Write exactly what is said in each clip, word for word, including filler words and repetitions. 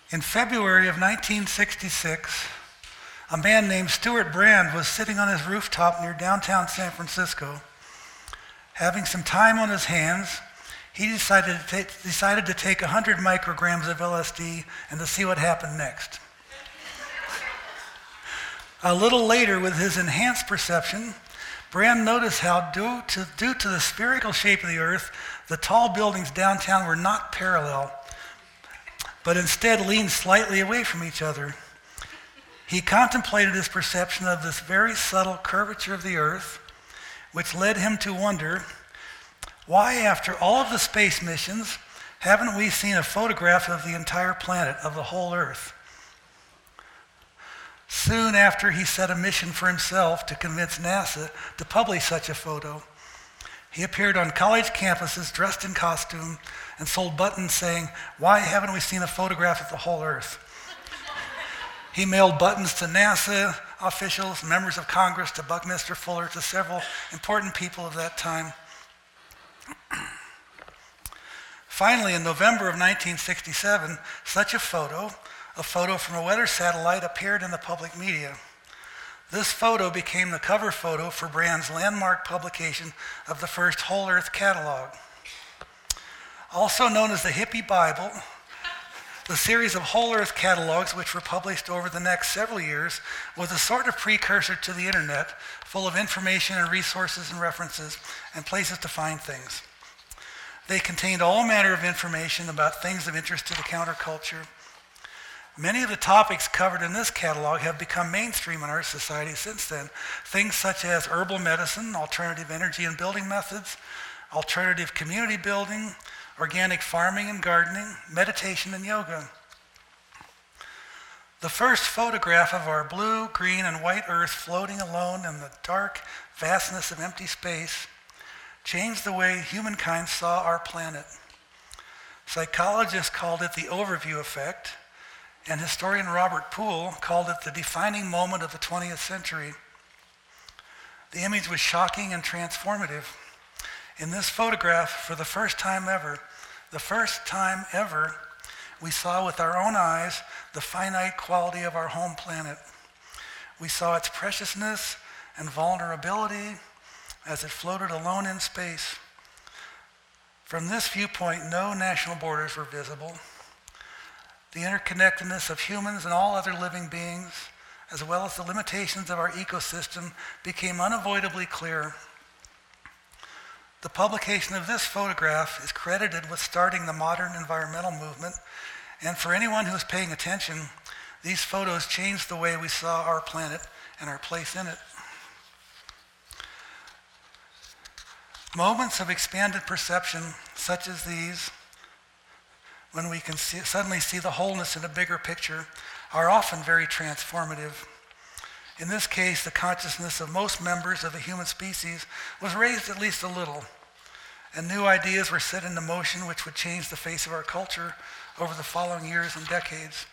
In February of nineteen sixty-six, a man named Stuart Brand was sitting on his rooftop near downtown San Francisco. Having some time on his hands, he decided to take, decided to take one hundred micrograms of L S D and to see what happened next. A little later, with his enhanced perception, Brand noticed how, due to, due to the spherical shape of the earth, the tall buildings downtown were not parallel, but instead leaned slightly away from each other. He contemplated his perception of this very subtle curvature of the earth, which led him to wonder, why, after all of the space missions, haven't we seen a photograph of the entire planet, of the whole earth? Soon after, he set a mission for himself to convince NASA to publish such a photo. He appeared on college campuses dressed in costume and sold buttons saying, "Why haven't we seen a photograph of the whole earth?" He mailed buttons to NASA officials, members of Congress, to Buckminster Fuller, to several important people of that time. Finally, in November of nineteen sixty-seven, such a photo, a photo from a weather satellite, appeared in the public media. This photo became the cover photo for Brand's landmark publication of the first Whole Earth catalog. Also known as the Hippie Bible, the series of Whole Earth catalogs, which were published over the next several years, was a sort of precursor to the internet, full of information and resources and references and places to find things. They contained all manner of information about things of interest to the counterculture. Many of the topics covered in this catalog have become mainstream in our society since then. Things such as herbal medicine, alternative energy and building methods, alternative community building, organic farming and gardening, meditation and yoga. The first photograph of our blue, green, and white earth floating alone in the dark vastness of empty space changed the way humankind saw our planet. Psychologists called it the overview effect, and historian Robert Poole called it the defining moment of the twentieth century. The image was shocking and transformative. In this photograph, for the first time ever, the first time ever, we saw with our own eyes the finite quality of our home planet. We saw its preciousness and vulnerability as it floated alone in space. From this viewpoint, no national borders were visible. The interconnectedness of humans and all other living beings, as well as the limitations of our ecosystem, became unavoidably clear. The publication of this photograph is credited with starting the modern environmental movement, and for anyone who is paying attention, these photos changed the way we saw our planet and our place in it. Moments of expanded perception, such as these, when we can see, suddenly see the wholeness in a bigger picture, are often very transformative. In this case, the consciousness of most members of the human species was raised at least a little, and new ideas were set into motion which would change the face of our culture over the following years and decades.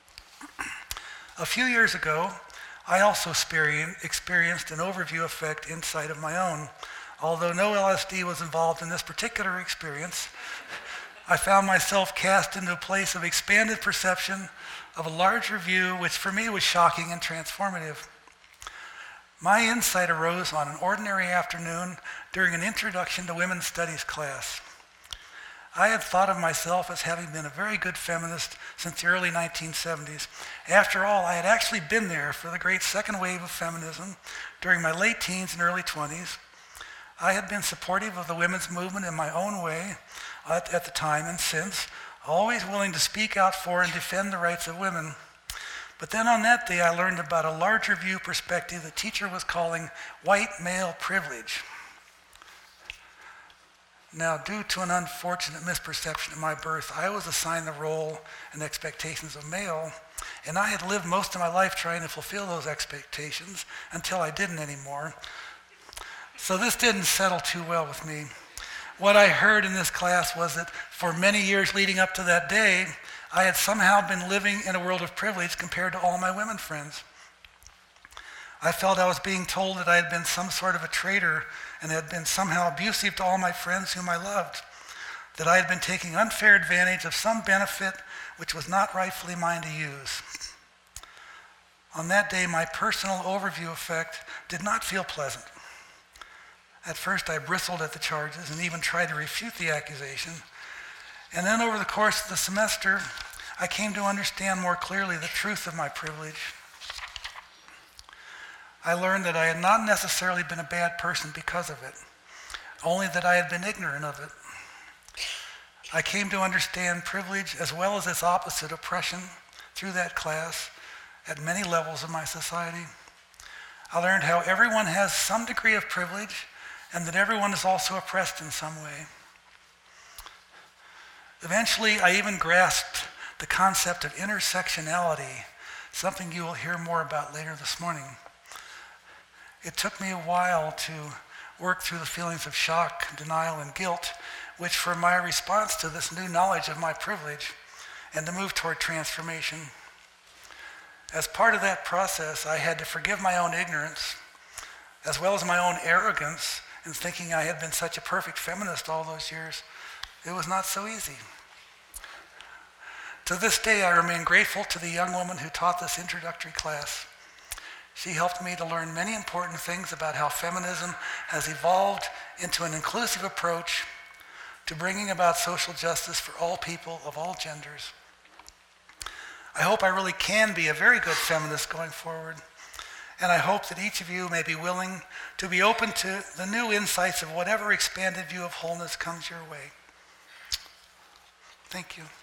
A few years ago, I also experienced an overview effect inside of my own. Although no L S D was involved in this particular experience, I found myself cast into a place of expanded perception of a larger view, which for me was shocking and transformative. My insight arose on an ordinary afternoon during an introduction to women's studies class. I had thought of myself as having been a very good feminist since the early nineteen seventies. After all, I had actually been there for the great second wave of feminism during my late teens and early twenties. I had been supportive of the women's movement in my own way at, at the time and since, always willing to speak out for and defend the rights of women. But then on that day, I learned about a larger view perspective the teacher was calling white male privilege. Now, due to an unfortunate misperception at my birth, I was assigned the role and expectations of male, and I had lived most of my life trying to fulfill those expectations until I didn't anymore. So this didn't settle too well with me. What I heard in this class was that for many years leading up to that day, I had somehow been living in a world of privilege compared to all my women friends. I felt I was being told that I had been some sort of a traitor and had been somehow abusive to all my friends whom I loved. that I had been taking unfair advantage of some benefit which was not rightfully mine to use. On that day, my personal overview effect did not feel pleasant. At first, I bristled at the charges and even tried to refute the accusation. And then over the course of the semester, I came to understand more clearly the truth of my privilege. I learned that I had not necessarily been a bad person because of it, only that I had been ignorant of it. I came to understand privilege as well as its opposite, oppression, through that class at many levels of my society. I learned how everyone has some degree of privilege and that everyone is also oppressed in some way. Eventually, I even grasped the concept of intersectionality, something you will hear more about later this morning. It took me a while to work through the feelings of shock, denial, and guilt, which were my response to this new knowledge of my privilege, and to move toward transformation. As part of that process, I had to forgive my own ignorance, as well as my own arrogance in thinking I had been such a perfect feminist all those years. It was not so easy. To this day, I remain grateful to the young woman who taught this introductory class. She helped me to learn many important things about how feminism has evolved into an inclusive approach to bringing about social justice for all people of all genders. I hope I really can be a very good feminist going forward, and I hope that each of you may be willing to be open to the new insights of whatever expanded view of wholeness comes your way. Thank you.